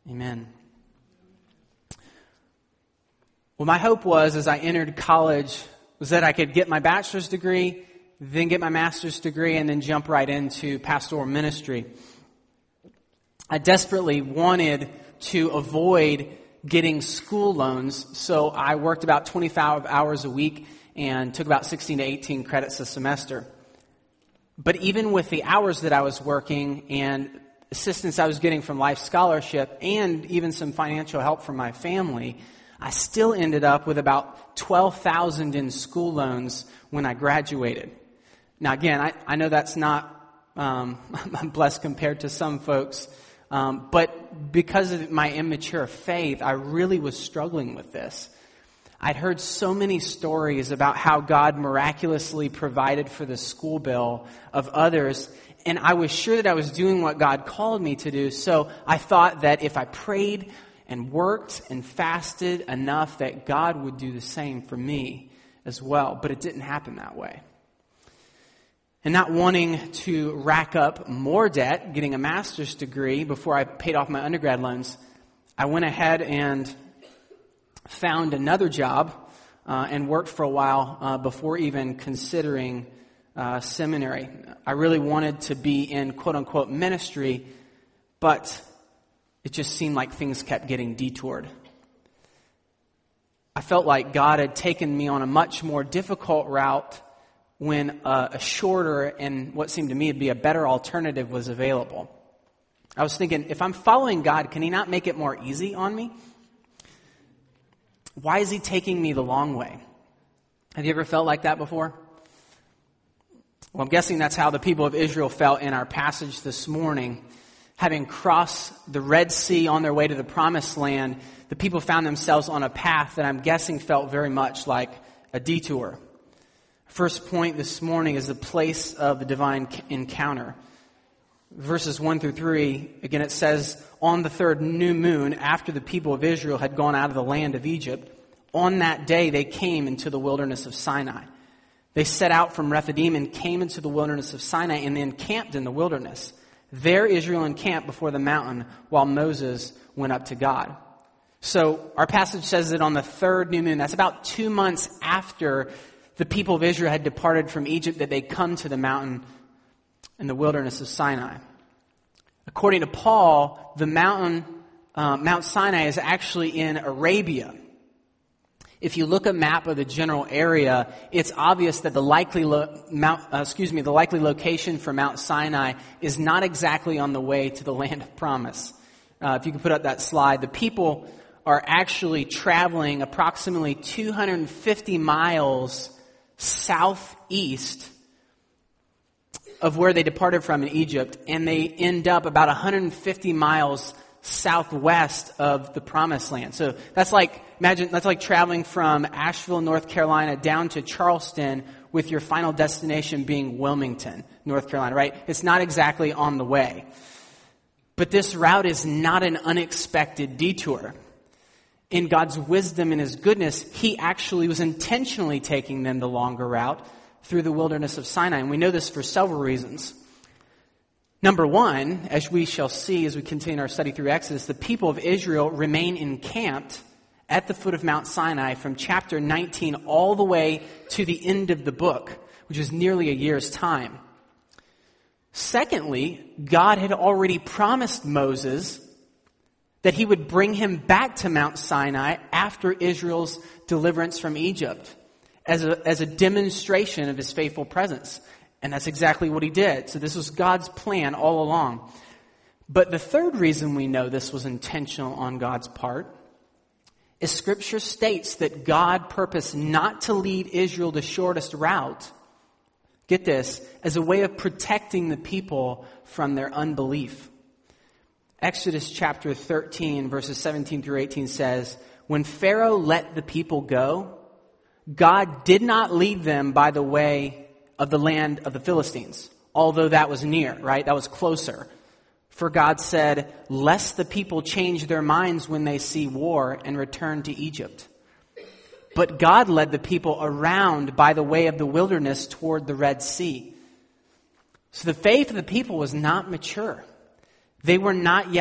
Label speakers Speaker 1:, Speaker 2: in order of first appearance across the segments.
Speaker 1: Amen. Well, my hope was, as I entered college, was that I could get my bachelor's degree, then get my master's degree, and then jump right into pastoral ministry. I desperately wanted to avoid getting school loans, so I worked about 25 hours a week and took about 16 to 18 credits a semester. But even with the hours that I was working and assistance I was getting from Life Scholarship and even some financial help from my family, I still ended up with about $12,000 in school loans when I graduated. Now again, I know that's not, I'm blessed compared to some folks, but because of my immature faith, I really was struggling with this. I'd heard so many stories about how God miraculously provided for the school bill of others, and I was sure that I was doing what God called me to do, so I thought that if I prayed and worked and fasted enough that God would do the same for me as well. But it didn't happen that way. And not wanting to rack up more debt, getting a master's degree before I paid off my undergrad loans, I went ahead and found another job and worked for a while before even considering seminary. I really wanted to be in quote-unquote ministry, but it just seemed like things kept getting detoured. I felt like God had taken me on a much more difficult route when a shorter and what seemed to me to be a better alternative was available. I was thinking, if I'm following God, can He not make it more easy on me? Why is He taking me the long way? Have you ever felt like that before? Well, I'm guessing that's how the people of Israel felt in our passage this morning. Having crossed the Red Sea on their way to the Promised Land, the people found themselves on a path that I'm guessing felt very much like a detour. First point this morning is the place of the divine encounter. Verses 1 through 3, again it says, on the third new moon, after the people of Israel had gone out of the land of Egypt, on that day they came into the wilderness of Sinai. They set out from Rephidim and came into the wilderness of Sinai and then camped in the wilderness. There Israel encamped before the mountain while Moses went up to God. So our passage says that on the third new moon, that's about 2 months after the people of Israel had departed from Egypt, that they come to the mountain in the wilderness of Sinai. According to Paul, the mountain, Mount Sinai is actually in Arabia. If you look at a map of the general area, it's obvious that the likely location for Mount Sinai is not exactly on the way to the land of promise. If you could put up that slide, the people are actually traveling approximately 250 miles southeast of where they departed from in Egypt, and they end up about 150 miles southwest of the Promised Land. So that's like traveling from Asheville, North Carolina down to Charleston with your final destination being Wilmington, North Carolina, right? It's not exactly on the way. But this route is not an unexpected detour. In God's wisdom and His goodness, He actually was intentionally taking them the longer route through the wilderness of Sinai. And we know this for several reasons. Number one, as we shall see as we continue our study through Exodus, the people of Israel remain encamped at the foot of Mount Sinai from chapter 19 all the way to the end of the book, which is nearly a year's time. Secondly, God had already promised Moses that He would bring him back to Mount Sinai after Israel's deliverance from Egypt as a demonstration of His faithful presence. And that's exactly what He did. So this was God's plan all along. But the third reason we know this was intentional on God's part is Scripture states that God purposed not to lead Israel the shortest route, get this, as a way of protecting the people from their unbelief. Exodus chapter 13, verses 17 through 18 says, when Pharaoh let the people go, God did not lead them by the way of the land of the Philistines, although that was near, right? That was closer. For God said, lest the people change their minds when they see war and return to Egypt. But God led the people around by the way of the wilderness toward the Red Sea. So the faith of the people was not mature. They were not yet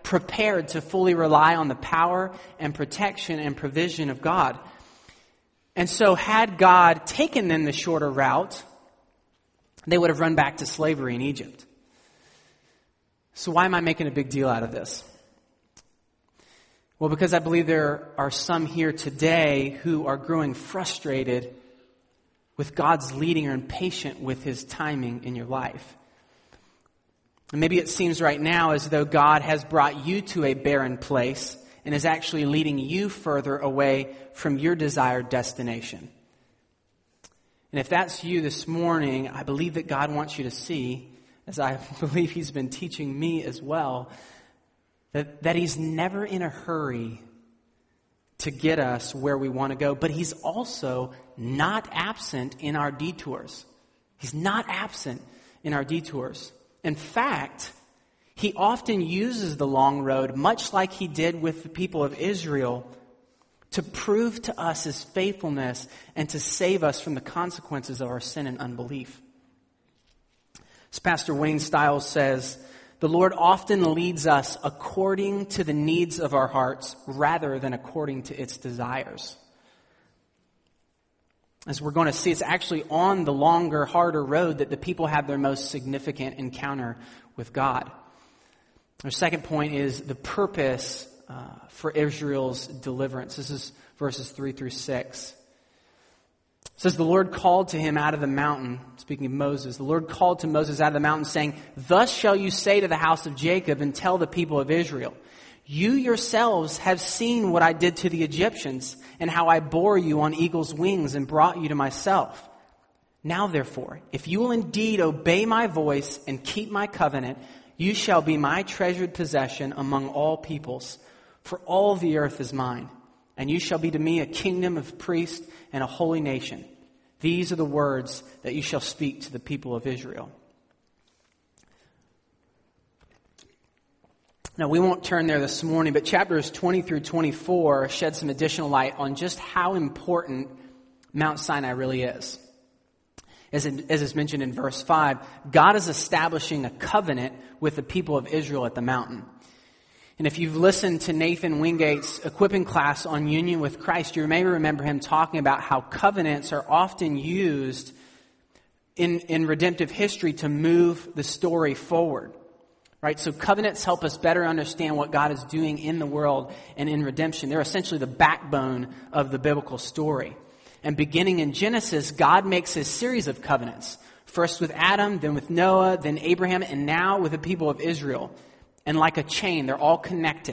Speaker 1: prepared to fully rely on the power and protection and provision of God. And so had God taken them the shorter route, they would have run back to slavery in Egypt. So why am I making a big deal out of this? Well, because I believe there are some here today who are growing frustrated with God's leading or impatient with His timing in your life. And maybe it seems right now as though God has brought you to a barren place and is actually leading you further away from your desired destination. And if that's you this morning, I believe that God wants you to see, as I believe He's been teaching me as well, that He's never in a hurry to get us where we want to go, but He's also not absent in our detours. He's not absent in our detours. In fact, He often uses the long road, much like He did with the people of Israel, to prove to us His faithfulness and to save us from the consequences of our sin and unbelief. As Pastor Wayne Stiles says, the Lord often leads us according to the needs of our hearts rather than according to its desires. As we're going to see, it's actually on the longer, harder road that the people have their most significant encounter with God. Our second point is the purpose for Israel's deliverance. This is verses 3 through 6. It says, the Lord called to him out of the mountain, speaking of Moses, the Lord called to Moses out of the mountain, saying, thus shall you say to the house of Jacob and tell the people of Israel, you yourselves have seen what I did to the Egyptians and how I bore you on eagle's wings and brought you to myself. Now therefore, if you will indeed obey my voice and keep my covenant, you shall be my treasured possession among all peoples, for all the earth is mine. And you shall be to me a kingdom of priests and a holy nation. These are the words that you shall speak to the people of Israel. Now, we won't turn there this morning, but chapters 20 through 24 shed some additional light on just how important Mount Sinai really is. As is mentioned in verse 5, God is establishing a covenant with the people of Israel at the mountain. And if you've listened to Nathan Wingate's equipping class on union with Christ, you may remember him talking about how covenants are often used in redemptive history to move the story forward. Right? So covenants help us better understand what God is doing in the world and in redemption. They're essentially the backbone of the biblical story. And beginning in Genesis, God makes a series of covenants. First with Adam, then with Noah, then Abraham, and now with the people of Israel. And like a chain, they're all connected.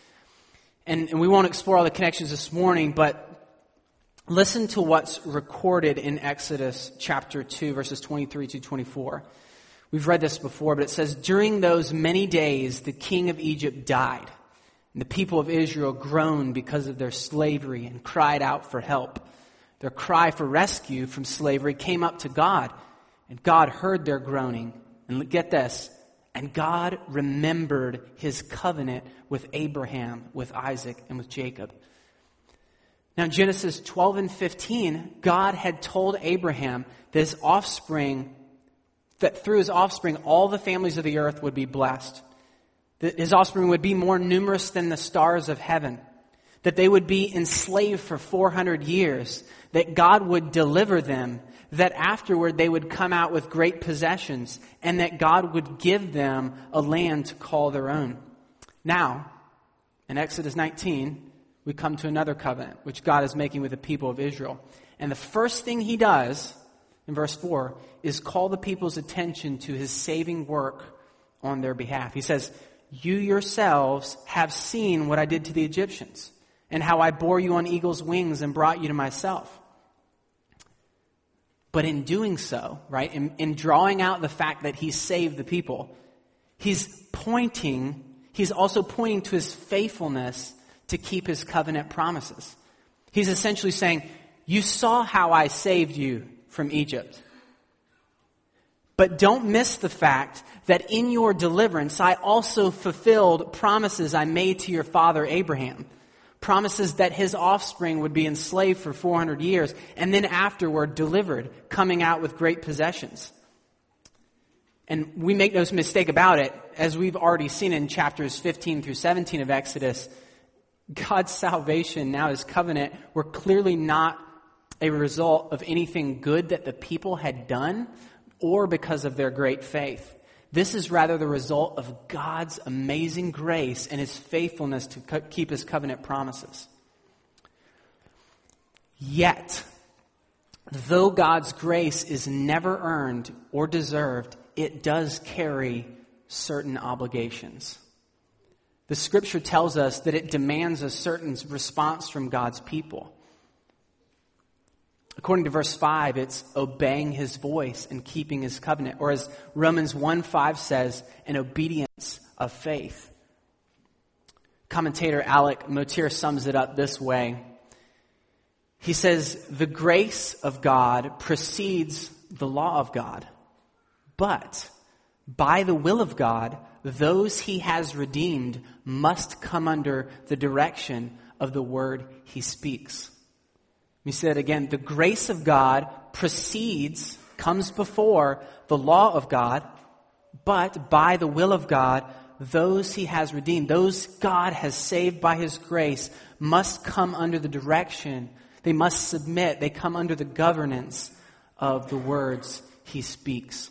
Speaker 1: And we won't explore all the connections this morning, but listen to what's recorded in Exodus chapter 2, verses 23 to 24. We've read this before, but it says, during those many days, the king of Egypt died. And the people of Israel groaned because of their slavery and cried out for help. Their cry for rescue from slavery came up to God. And God heard their groaning. And get this. And God remembered his covenant with Abraham, with Isaac, and with Jacob. Now, in Genesis 12 and 15, God had told Abraham that through his offspring, all the families of the earth would be blessed. That his offspring would be more numerous than the stars of heaven. That they would be enslaved for 400 years. That God would deliver them. That afterward they would come out with great possessions, and that God would give them a land to call their own. Now, in Exodus 19, we come to another covenant, which God is making with the people of Israel. And the first thing he does, in verse 4, is call the people's attention to his saving work on their behalf. He says, you yourselves have seen what I did to the Egyptians, and how I bore you on eagle's wings and brought you to myself. But in doing so, right, in drawing out the fact that he saved the people, he's also pointing to his faithfulness to keep his covenant promises. He's essentially saying, you saw how I saved you from Egypt. But don't miss the fact that in your deliverance, I also fulfilled promises I made to your father Abraham. Promises that his offspring would be enslaved for 400 years and then afterward delivered, coming out with great possessions. And we make no mistake about it, as we've already seen in chapters 15 through 17 of Exodus, God's salvation, now his covenant, were clearly not a result of anything good that the people had done or because of their great faith. This is rather the result of God's amazing grace and his faithfulness to keep his covenant promises. Yet, though God's grace is never earned or deserved, it does carry certain obligations. The scripture tells us that it demands a certain response from God's people. According to verse 5, it's obeying his voice and keeping his covenant. Or as Romans 1:5 says, an obedience of faith. Commentator Alec Motyer sums it up this way. He says, the grace of God precedes the law of God. But by the will of God, those he has redeemed must come under the direction of the word he speaks. We said again, the grace of God comes before the law of God, but by the will of God, those he has redeemed, those God has saved by his grace, must come under the direction, they must submit, they come under the governance of the words he speaks.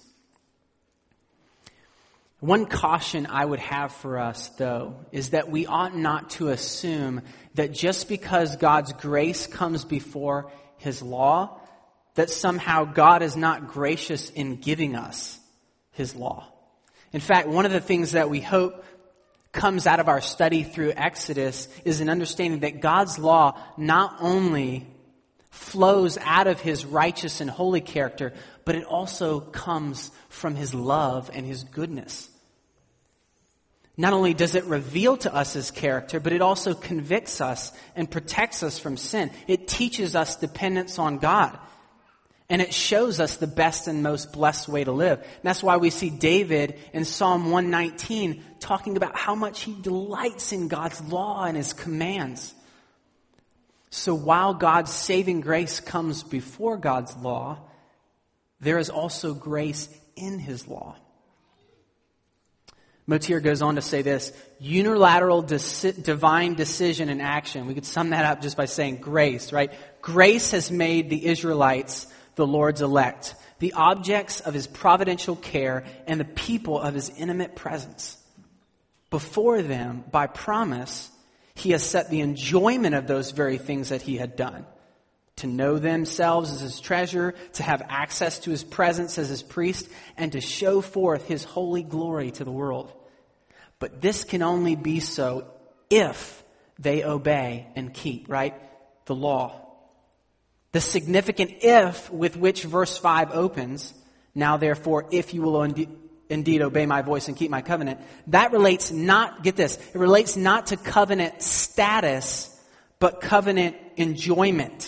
Speaker 1: One caution I would have for us, though, is that we ought not to assume that just because God's grace comes before his law, that somehow God is not gracious in giving us his law. In fact, one of the things that we hope comes out of our study through Exodus is an understanding that God's law not only flows out of his righteous and holy character, but it also comes from his love and his goodness. Not only does it reveal to us his character, but it also convicts us and protects us from sin. It teaches us dependence on God. And it shows us the best and most blessed way to live. And that's why we see David in Psalm 119 talking about how much he delights in God's law and his commands. So while God's saving grace comes before God's law, there is also grace in his law. Motyer goes on to say this, unilateral divine decision and action. We could sum that up just by saying grace, right? Grace has made the Israelites the Lord's elect, the objects of his providential care and the people of his intimate presence. Before them, by promise, he has set the enjoyment of those very things that he had done. To know themselves as his treasure, to have access to his presence as his priest, and to show forth his holy glory to the world. But this can only be so if they obey and keep, right, the law. The significant if with which verse 5 opens, now therefore, if you will indeed obey my voice and keep my covenant, that relates not, get this, it relates not to covenant status, but covenant enjoyment.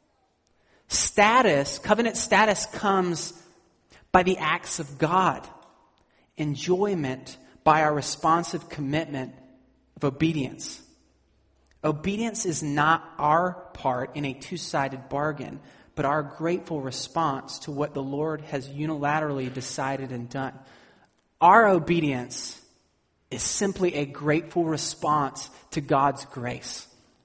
Speaker 1: Covenant status comes by the acts of God. Enjoyment by our responsive commitment of obedience. Obedience is not our part in a two-sided bargain, but our grateful response to what the Lord has unilaterally decided and done. Our obedience is simply a grateful response to God's grace.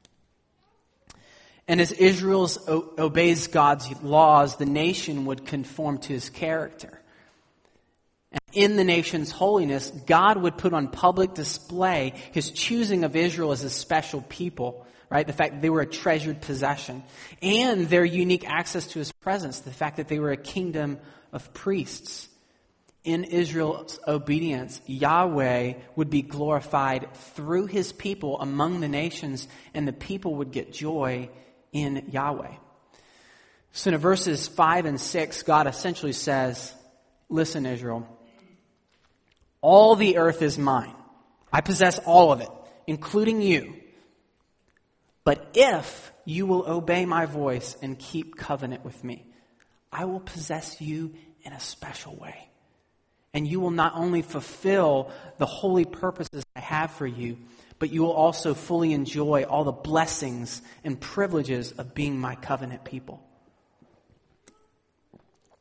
Speaker 1: And as Israel obeys God's laws, the nation would conform to his character. And in the nation's holiness, God would put on public display his choosing of Israel as a special people, right? The fact that they were a treasured possession. And their unique access to his presence, the fact that they were a kingdom of priests. In Israel's obedience, Yahweh would be glorified through his people among the nations, and the people would get joy in Yahweh. So in verses 5 and 6, God essentially says, listen, Israel, all the earth is mine. I possess all of it, including you. But if you will obey my voice and keep covenant with me, I will possess you in a special way. And you will not only fulfill the holy purposes I have for you, but you will also fully enjoy all the blessings and privileges of being my covenant people.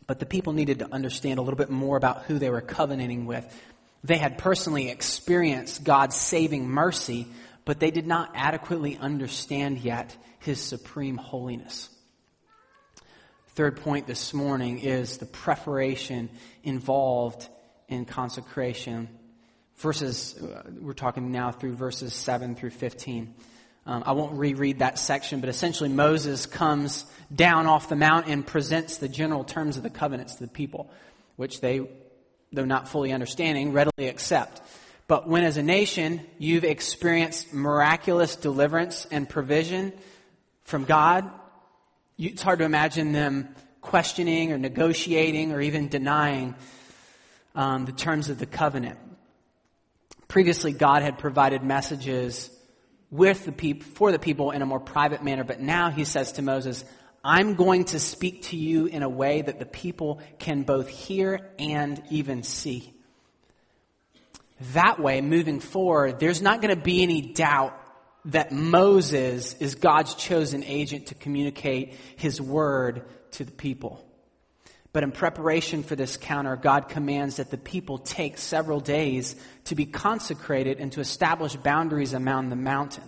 Speaker 1: But the people needed to understand a little bit more about who they were covenanting with. They had personally experienced God's saving mercy, but they did not adequately understand yet His supreme holiness. Third point this morning is the preparation involved in consecration. We're talking now through verses 7 through 15. I won't reread that section, but essentially Moses comes down off the mount and presents the general terms of the covenants to the people, which they, though not fully understanding, readily accept. But when as a nation you've experienced miraculous deliverance and provision from God, it's hard to imagine them questioning or negotiating or even denying the terms of the covenant. Previously, God had provided messages with the people, for the people in a more private manner, but now He says to Moses, I'm going to speak to you in a way that the people can both hear and even see. That way, moving forward, there's not going to be any doubt that Moses is God's chosen agent to communicate His word to the people. But in preparation for this encounter, God commands that the people take several days to be consecrated and to establish boundaries around the mountain.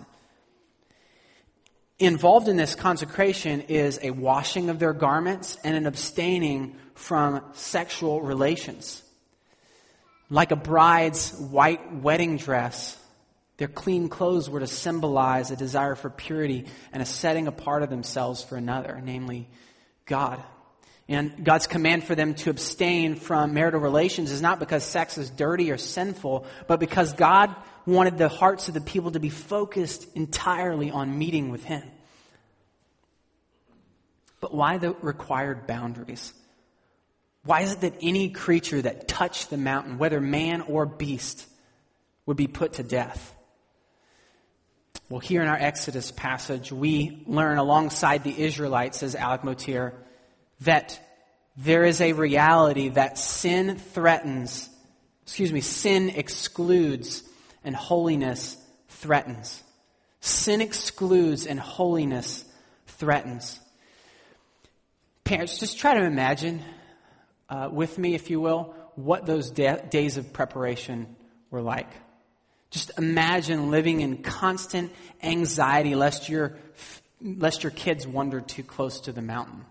Speaker 1: Involved in this consecration is a washing of their garments and an abstaining from sexual relations. Like a bride's white wedding dress, their clean clothes were to symbolize a desire for purity and a setting apart of themselves for another, namely God. And God's command for them to abstain from marital relations is not because sex is dirty or sinful, but because God wanted the hearts of the people to be focused entirely on meeting with Him. But why the required boundaries? Why is it that any creature that touched the mountain, whether man or beast, would be put to death? Well, here in our Exodus passage, we learn alongside the Israelites, says Alec Motyer, that there is a reality that sin excludes and holiness threatens. Sin excludes and holiness threatens. Parents, just try to imagine with me, if you will, what those days of preparation were like. Just imagine living in constant anxiety lest your kids wander too close to the mountain.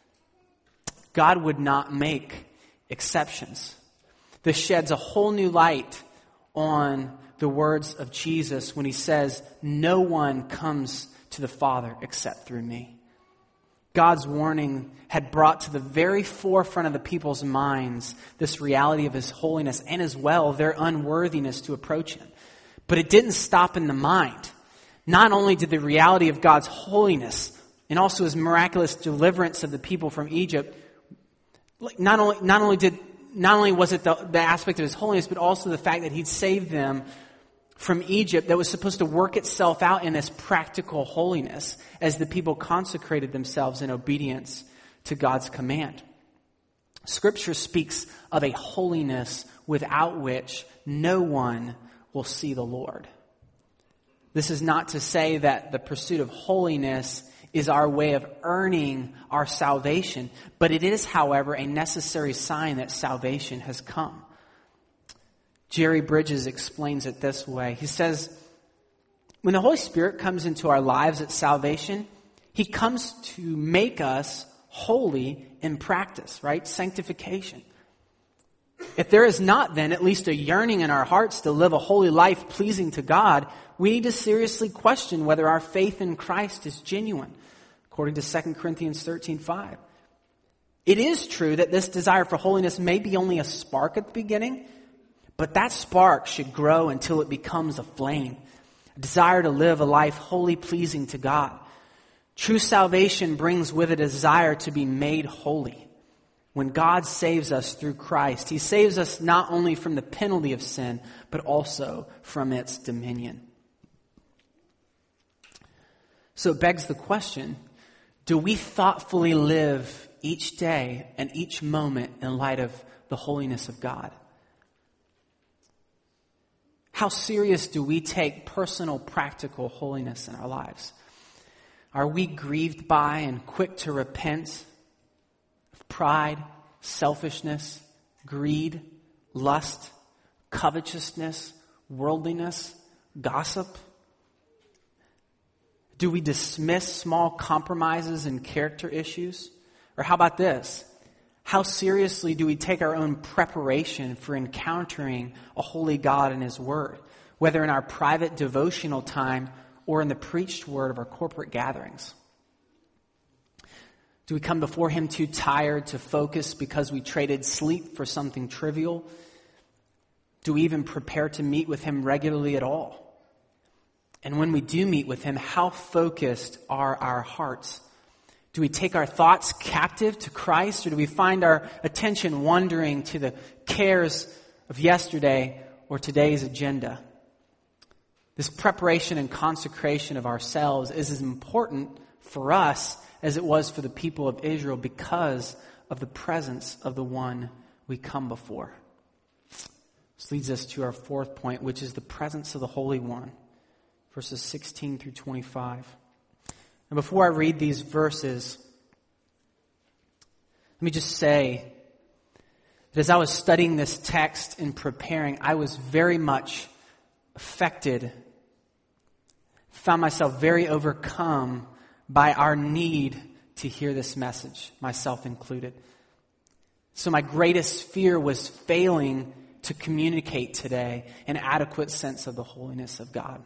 Speaker 1: God would not make exceptions. This sheds a whole new light on the words of Jesus when He says, no one comes to the Father except through me. God's warning had brought to the very forefront of the people's minds this reality of His holiness and as well their unworthiness to approach Him. But it didn't stop in the mind. Not only did the reality of God's holiness and also His miraculous deliverance of the people from Egypt, not only was it the aspect of His holiness, but also the fact that He'd saved them from Egypt that was supposed to work itself out in this practical holiness as the people consecrated themselves in obedience to God's command. Scripture speaks of a holiness without which no one will see the Lord. This is not to say that the pursuit of holiness is our way of earning our salvation, but it is, however, a necessary sign that salvation has come. Jerry Bridges explains it this way. He says, when the Holy Spirit comes into our lives at salvation, He comes to make us holy in practice, right? Sanctification. If there is not then at least a yearning in our hearts to live a holy life pleasing to God, we need to seriously question whether our faith in Christ is genuine, according to 2 Corinthians 13:5. It is true that this desire for holiness may be only a spark at the beginning, but that spark should grow until it becomes a flame, a desire to live a life wholly pleasing to God. True salvation brings with it a desire to be made holy. When God saves us through Christ, He saves us not only from the penalty of sin, but also from its dominion. So it begs the question, do we thoughtfully live each day and each moment in light of the holiness of God? How serious do we take personal, practical holiness in our lives? Are we grieved by and quick to repent of pride, selfishness, greed, lust, covetousness, worldliness, gossip? Do we dismiss small compromises and character issues? Or how about this? How seriously do we take our own preparation for encountering a holy God and His Word, whether in our private devotional time or in the preached word of our corporate gatherings? Do we come before Him too tired to focus because we traded sleep for something trivial? Do we even prepare to meet with Him regularly at all? And when we do meet with Him, how focused are our hearts? Do we take our thoughts captive to Christ, or do we find our attention wandering to the cares of yesterday or today's agenda? This preparation and consecration of ourselves is as important for us as it was for the people of Israel because of the presence of the one we come before. This leads us to our fourth point, which is the presence of the Holy One. Verses 16 through 25. And before I read these verses, let me just say that as I was studying this text and preparing, I was very much affected, found myself very overcome by our need to hear this message, myself included. So my greatest fear was failing to communicate today an adequate sense of the holiness of God.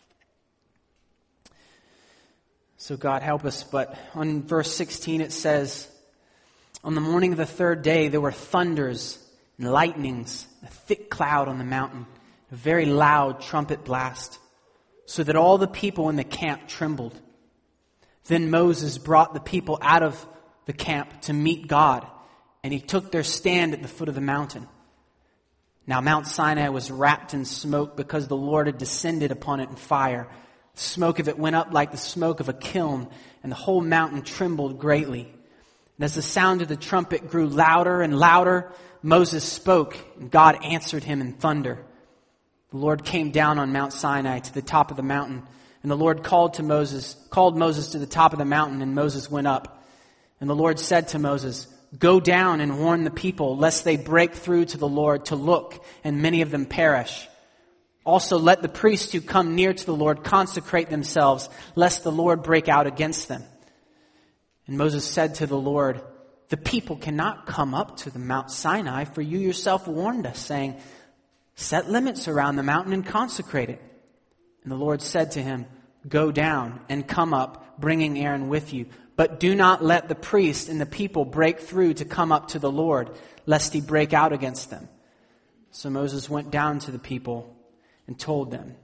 Speaker 1: So God help us. But on verse 16 it says, on the morning of the third day there were thunders and lightnings, a thick cloud on the mountain, a very loud trumpet blast, so that all the people in the camp trembled. Then Moses brought the people out of the camp to meet God, and he took their stand at the foot of the mountain. Now Mount Sinai was wrapped in smoke because the Lord had descended upon it in fire. The smoke of it went up like the smoke of a kiln, and the whole mountain trembled greatly. And as the sound of the trumpet grew louder and louder, Moses spoke, and God answered him in thunder. The Lord came down on Mount Sinai to the top of the mountain, and the Lord called Moses to the top of the mountain, and Moses went up. And the Lord said to Moses, "Go down and warn the people, lest they break through to the Lord to look, and many of them perish. Also let the priests who come near to the Lord consecrate themselves, lest the Lord break out against them." And Moses said to the Lord, "The people cannot come up to the Mount Sinai, for you yourself warned us, saying, 'Set limits around the mountain and consecrate it.' And the Lord said to him, 'Go down and come up, bringing Aaron with you. But do not let the priest and the people break through to come up to the Lord, lest he break out against them.' So Moses went down to the people and told them."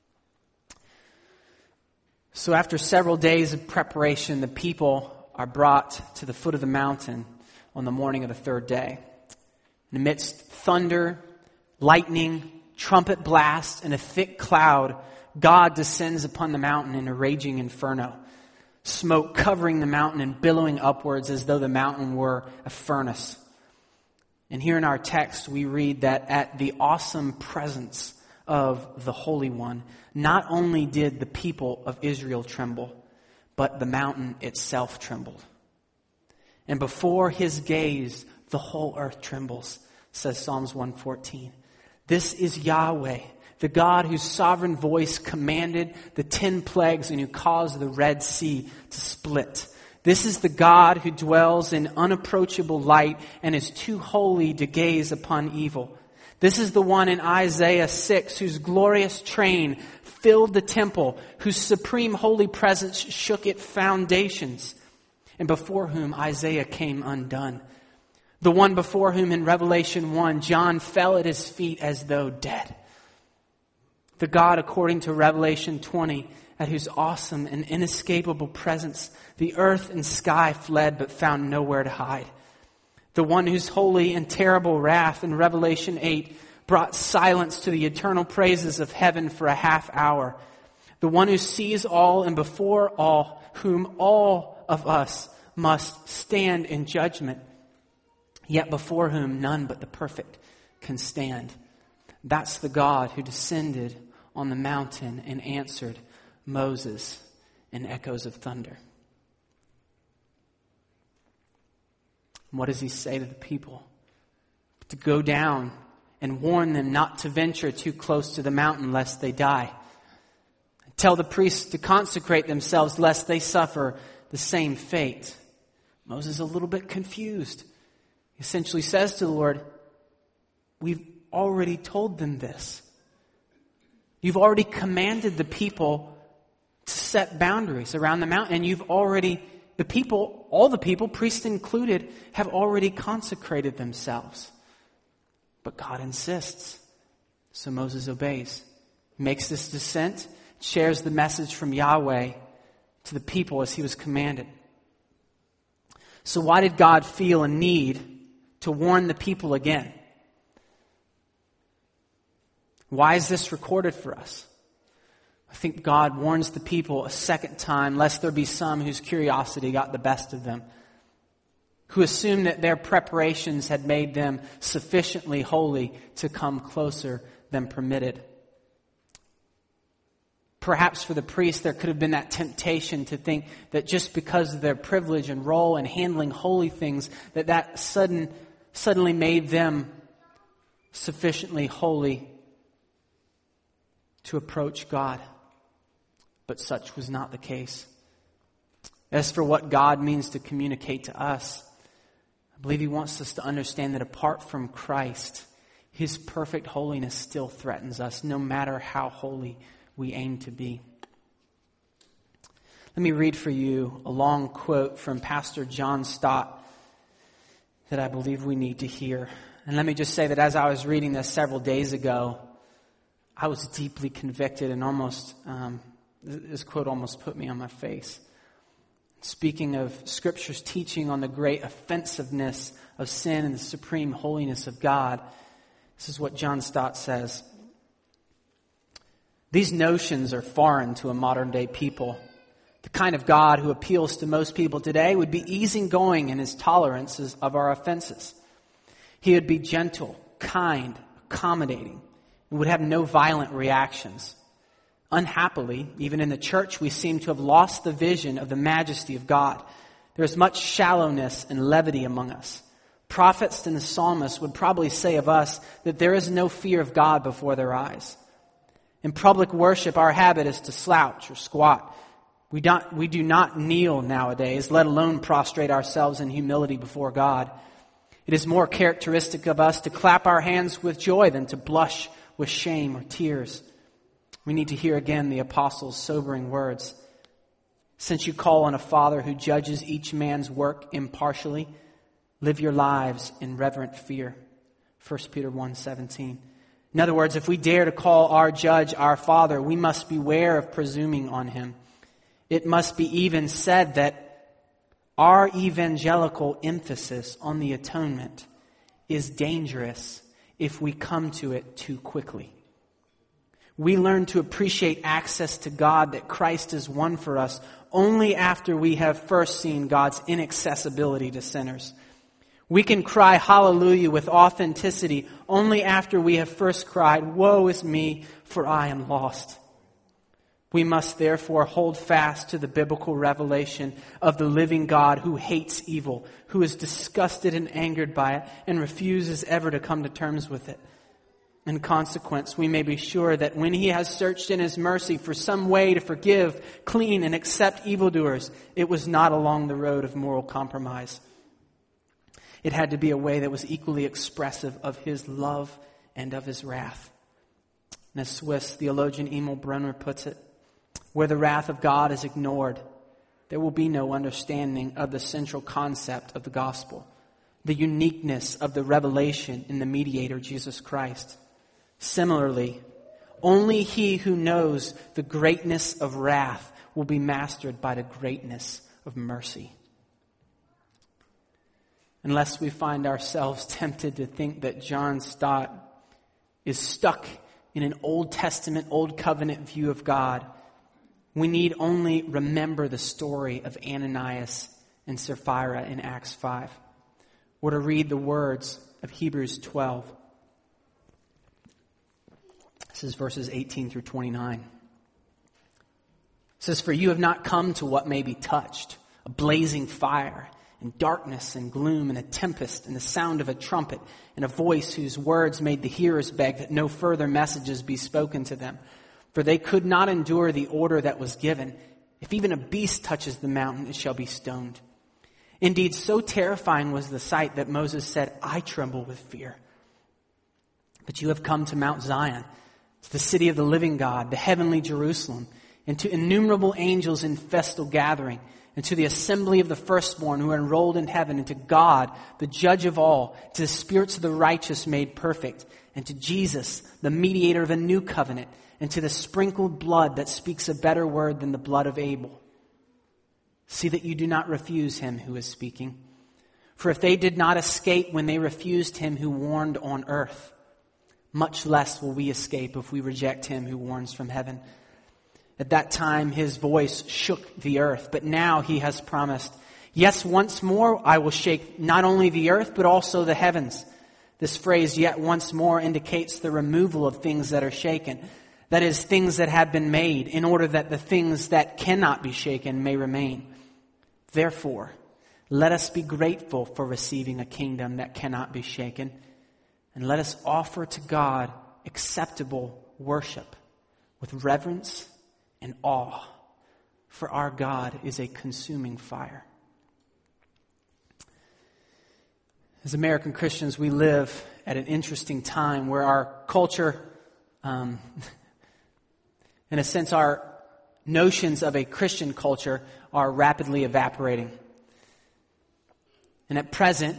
Speaker 1: So after several days of preparation, the people are brought to the foot of the mountain on the morning of the third day. And amidst thunder, lightning, trumpet blast, and a thick cloud, God descends upon the mountain in a raging inferno, smoke covering the mountain and billowing upwards as though the mountain were a furnace. And here in our text, we read that at the awesome presence of the Holy One, not only did the people of Israel tremble, but the mountain itself trembled. And before his gaze, the whole earth trembles, says Psalms 114. This is Yahweh, the God whose sovereign voice commanded the 10 plagues and who caused the Red Sea to split. This is the God who dwells in unapproachable light and is too holy to gaze upon evil. This is the one in Isaiah 6 whose glorious train filled the temple, whose supreme holy presence shook its foundations, and before whom Isaiah came undone. The one before whom in Revelation 1, John fell at his feet as though dead. The God, according to Revelation 20, at whose awesome and inescapable presence the earth and sky fled but found nowhere to hide. The one whose holy and terrible wrath in Revelation 8 brought silence to the eternal praises of heaven for a half hour. The one who sees all and before all, whom all of us must stand in judgment, yet before whom none but the perfect can stand. That's the God who descended on the mountain and answered Moses in echoes of thunder. And what does he say to the people? To go down and warn them not to venture too close to the mountain lest they die. Tell the priests to consecrate themselves lest they suffer the same fate. Moses is a little bit confused. He essentially says to the Lord, we've already told them this. You've already commanded the people to set boundaries around the mountain, and you've already, all the people, priests included, have already consecrated themselves. But God insists. So Moses obeys, makes this descent, shares the message from Yahweh to the people as he was commanded. So why did God feel a need to warn the people again? Why is this recorded for us? I think God warns the people a second time, lest there be some whose curiosity got the best of them, who assumed that their preparations had made them sufficiently holy to come closer than permitted. Perhaps for the priests, there could have been that temptation to think that just because of their privilege and role in handling holy things, that suddenly made them sufficiently holy to approach God. But such was not the case. As for what God means to communicate to us, I believe he wants us to understand that apart from Christ, his perfect holiness still threatens us, no matter how holy we aim to be. Let me read for you a long quote from Pastor John Stott that I believe we need to hear. And let me just say that as I was reading this several days ago, I was deeply convicted and this quote almost put me on my face. Speaking of Scripture's teaching on the great offensiveness of sin and the supreme holiness of God, this is what John Stott says. These notions are foreign to a modern day people. The kind of God who appeals to most people today would be easygoing in his tolerances of our offenses. He would be gentle, kind, accommodating, and would have no violent reactions. Unhappily, even in the church, we seem to have lost the vision of the majesty of God. There is much shallowness and levity among us. Prophets and the psalmists would probably say of us that there is no fear of God before their eyes. In public worship, our habit is to slouch or squat. We do not kneel nowadays, let alone prostrate ourselves in humility before God. It is more characteristic of us to clap our hands with joy than to blush with shame or tears. We need to hear again the apostles' sobering words. Since you call on a Father who judges each man's work impartially, live your lives in reverent fear. 1 Peter 1:17. In other words, if we dare to call our judge our Father, we must beware of presuming on him. It must be even said that our evangelical emphasis on the atonement is dangerous if we come to it too quickly. We learn to appreciate access to God that Christ has won for us only after we have first seen God's inaccessibility to sinners. We can cry hallelujah with authenticity only after we have first cried, woe is me, for I am lost. We must therefore hold fast to the biblical revelation of the living God who hates evil, who is disgusted and angered by it, and refuses ever to come to terms with it. In consequence, we may be sure that when he has searched in his mercy for some way to forgive, clean, and accept evildoers, it was not along the road of moral compromise. It had to be a way that was equally expressive of his love and of his wrath. And as Swiss theologian Emil Brunner puts it, where the wrath of God is ignored, there will be no understanding of the central concept of the gospel, the uniqueness of the revelation in the mediator, Jesus Christ. Similarly, only he who knows the greatness of wrath will be mastered by the greatness of mercy. Unless we find ourselves tempted to think that John Stott is stuck in an Old Testament, Old Covenant view of God, we need only remember the story of Ananias and Sapphira in Acts 5, or to read the words of Hebrews 12. This is verses 18 through 29. It says, "For you have not come to what may be touched, a blazing fire, and darkness and gloom and a tempest and the sound of a trumpet and a voice whose words made the hearers beg that no further messages be spoken to them. For they could not endure the order that was given. If even a beast touches the mountain, it shall be stoned. Indeed, so terrifying was the sight that Moses said, I tremble with fear. But you have come to Mount Zion, to the city of the living God, the heavenly Jerusalem, and to innumerable angels in festal gathering, and to the assembly of the firstborn who are enrolled in heaven, and to God, the judge of all, to the spirits of the righteous made perfect, and to Jesus, the mediator of a new covenant, and to the sprinkled blood that speaks a better word than the blood of Abel. See that you do not refuse him who is speaking. For if they did not escape when they refused him who warned on earth, much less will we escape if we reject him who warns from heaven. At that time his voice shook the earth, but now he has promised, yes, once more I will shake not only the earth, but also the heavens. This phrase, yet once more, indicates the removal of things that are shaken. That is, things that have been made, in order that the things that cannot be shaken may remain. Therefore, let us be grateful for receiving a kingdom that cannot be shaken, and let us offer to God acceptable worship with reverence and awe, for our God is a consuming fire. As American Christians, we live at an interesting time where our culture, in a sense, our notions of a Christian culture are rapidly evaporating. And at present,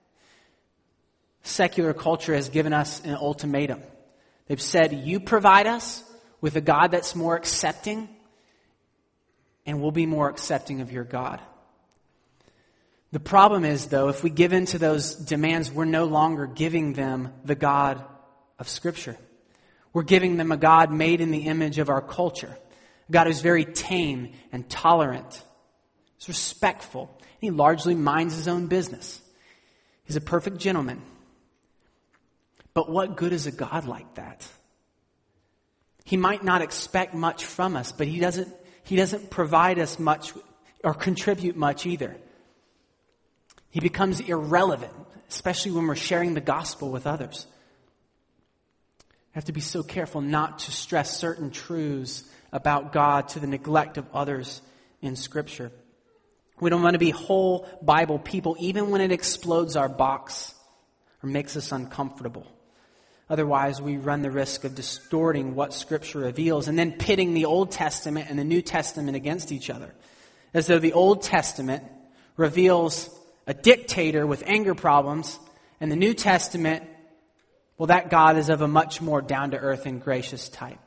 Speaker 1: secular culture has given us an ultimatum. They've said, you provide us with a God that's more accepting, and we'll be more accepting of your God. The problem is, though, if we give in to those demands, we're no longer giving them the God of Scripture. We're giving them a God made in the image of our culture. A God who's very tame and tolerant. He's respectful. And he largely minds his own business. He's a perfect gentleman. But what good is a God like that? He might not expect much from us, but he doesn't provide us much or contribute much either. He becomes irrelevant, especially when we're sharing the gospel with others. We have to be so careful not to stress certain truths about God to the neglect of others in Scripture. We don't want to be whole Bible people, even when it explodes our box or makes us uncomfortable. Otherwise, we run the risk of distorting what Scripture reveals and then pitting the Old Testament and the New Testament against each other. As though the Old Testament reveals a dictator with anger problems, and the New Testament, well, that God is of a much more down-to-earth and gracious type.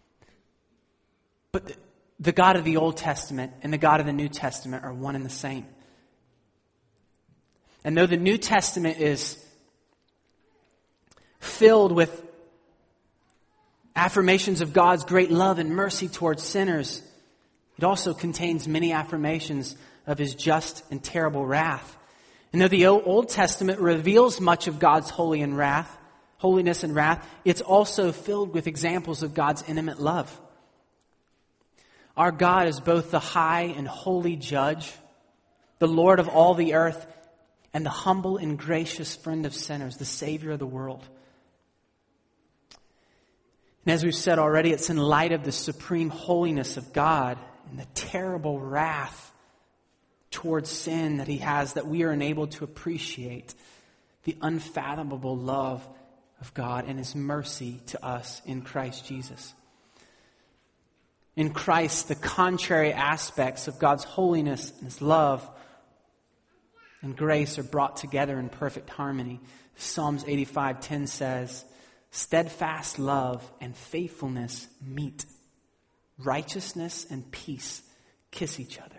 Speaker 1: But the God of the Old Testament and the God of the New Testament are one and the same. And though the New Testament is filled with affirmations of God's great love and mercy towards sinners, it also contains many affirmations of his just and terrible wrath. And though the Old Testament reveals much of God's holiness and wrath, it's also filled with examples of God's intimate love. Our God is both the high and holy judge, the Lord of all the earth, and the humble and gracious friend of sinners, the Savior of the world. And as we've said already, it's in light of the supreme holiness of God and the terrible wrath towards sin that he has that we are enabled to appreciate the unfathomable love of God and his mercy to us in Christ Jesus. In Christ, the contrary aspects of God's holiness and his love and grace are brought together in perfect harmony. Psalms 85:10 says, steadfast love and faithfulness meet. Righteousness and peace kiss each other.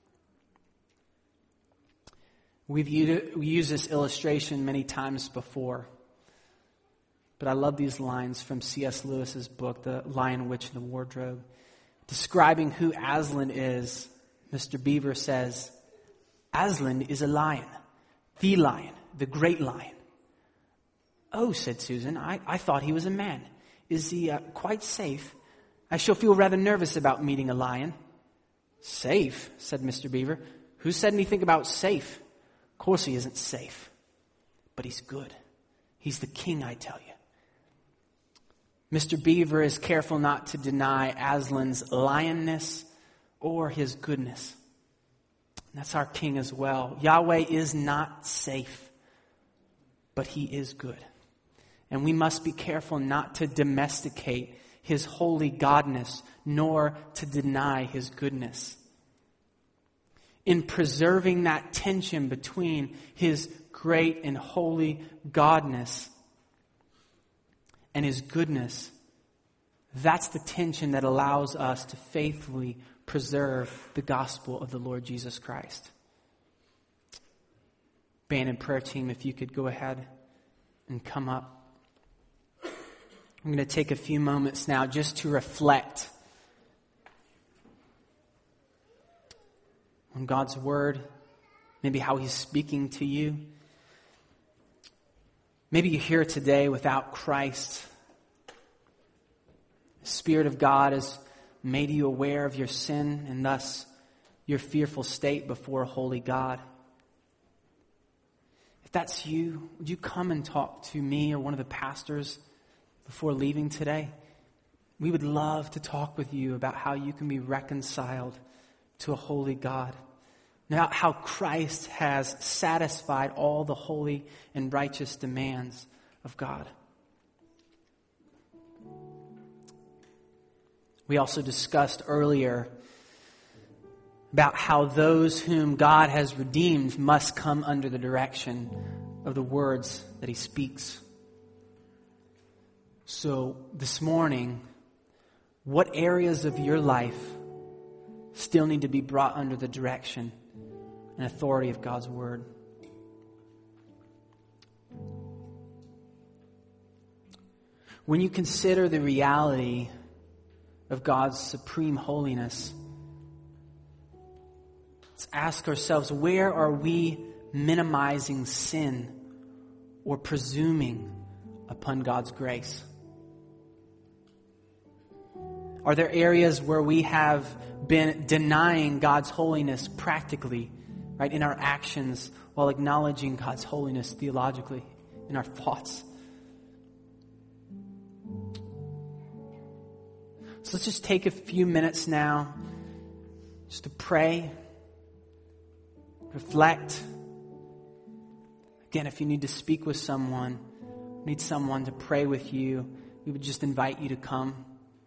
Speaker 1: We used this illustration many times before. But I love these lines from C.S. Lewis's book, The Lion, Witch, and the Wardrobe. Describing who Aslan is, Mr. Beaver says, Aslan is a lion, the great lion. Oh, said Susan, I thought he was a man. Is he quite safe? I shall feel rather nervous about meeting a lion. Safe, said Mr. Beaver. Who said anything about safe? Of course he isn't safe, but he's good. He's the king, I tell you. Mr. Beaver is careful not to deny Aslan's lionness or his goodness. And that's our king as well. Yahweh is not safe, but he is good. And we must be careful not to domesticate his holy godness, nor to deny his goodness. In preserving that tension between his great and holy godness and his goodness, that's the tension that allows us to faithfully preserve the gospel of the Lord Jesus Christ. Band and prayer team, if you could go ahead and come up. I'm going to take a few moments now just to reflect on God's word, maybe how he's speaking to you. Maybe you're here today without Christ. The Spirit of God has made you aware of your sin and thus your fearful state before a holy God. If that's you, would you come and talk to me or one of the pastors before leaving today? We would love to talk with you about how you can be reconciled to a holy God. Now, how Christ has satisfied all the holy and righteous demands of God. We also discussed earlier about how those whom God has redeemed must come under the direction of the words that he speaks. So this morning, what areas of your life still need to be brought under the direction and authority of God's word? When you consider the reality of God's supreme holiness, let's ask ourselves, where are we minimizing sin or presuming upon God's grace? Are there areas where we have been denying God's holiness practically, right, in our actions, while acknowledging God's holiness theologically in our thoughts? So let's just take a few minutes now just to pray, reflect. Again, if you need to speak with someone, need someone to pray with you, we would just invite you to come.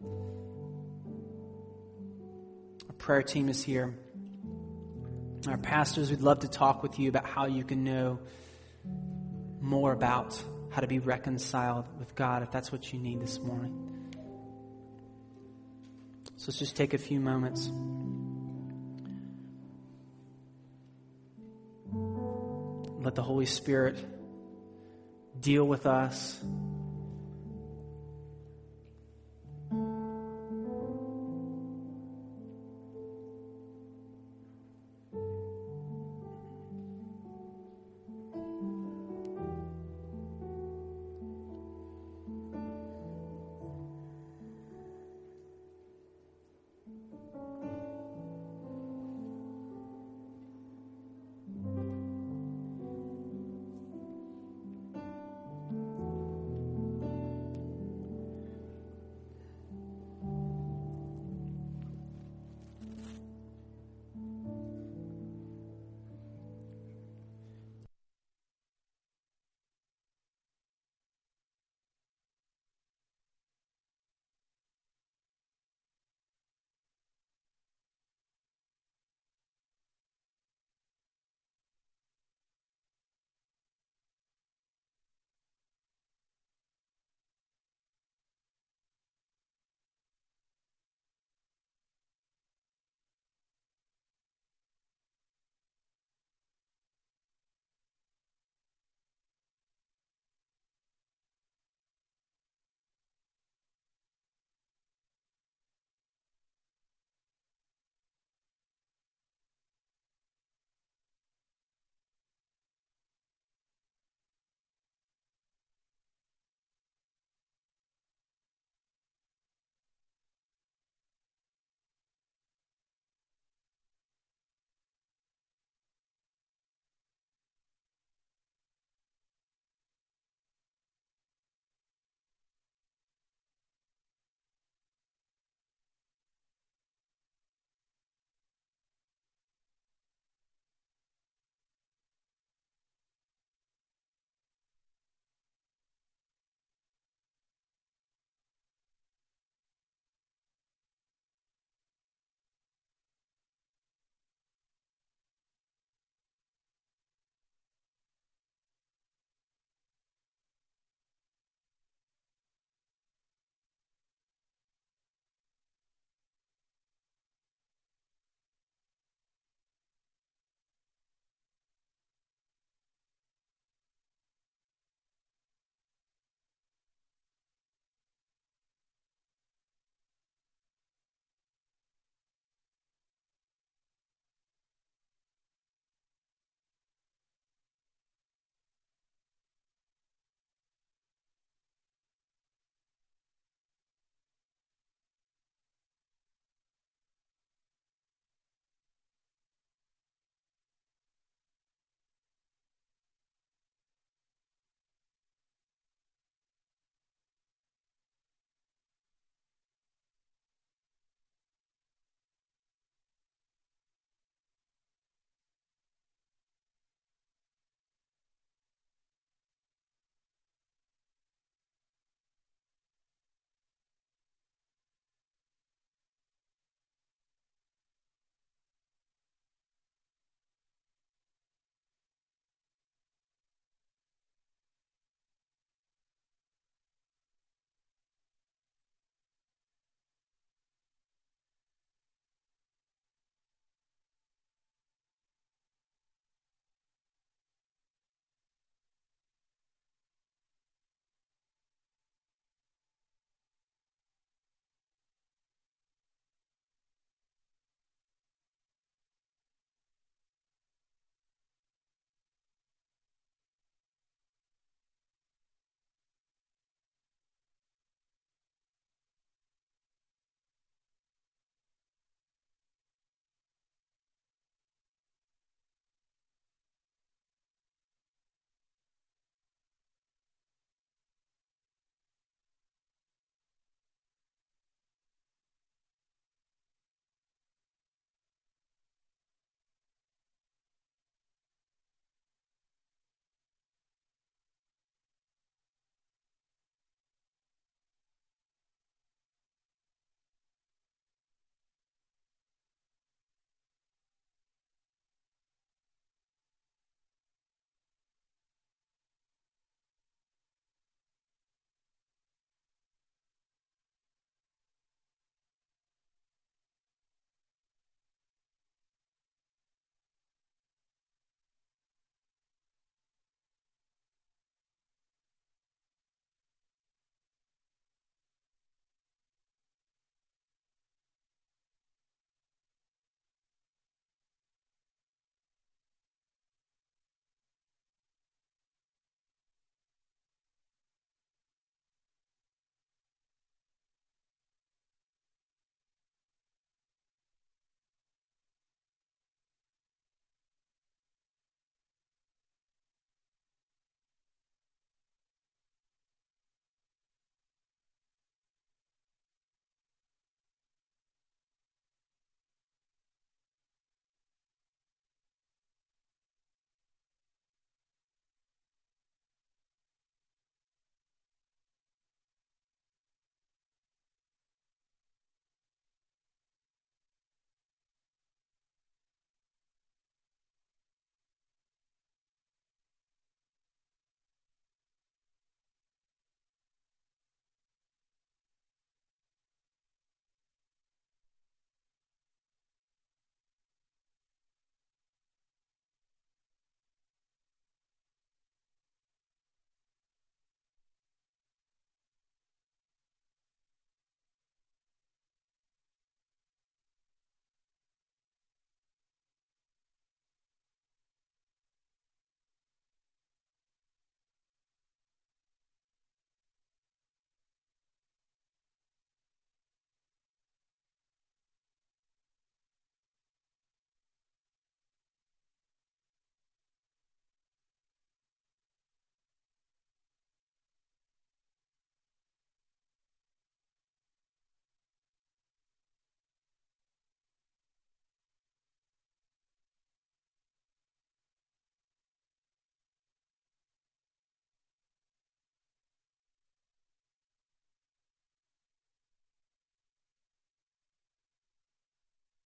Speaker 1: Our prayer team is here. Our pastors would love to talk with you about how you can know more about how to be reconciled with God, if that's what you need this morning. So let's just take a few moments. Let the Holy Spirit deal with us.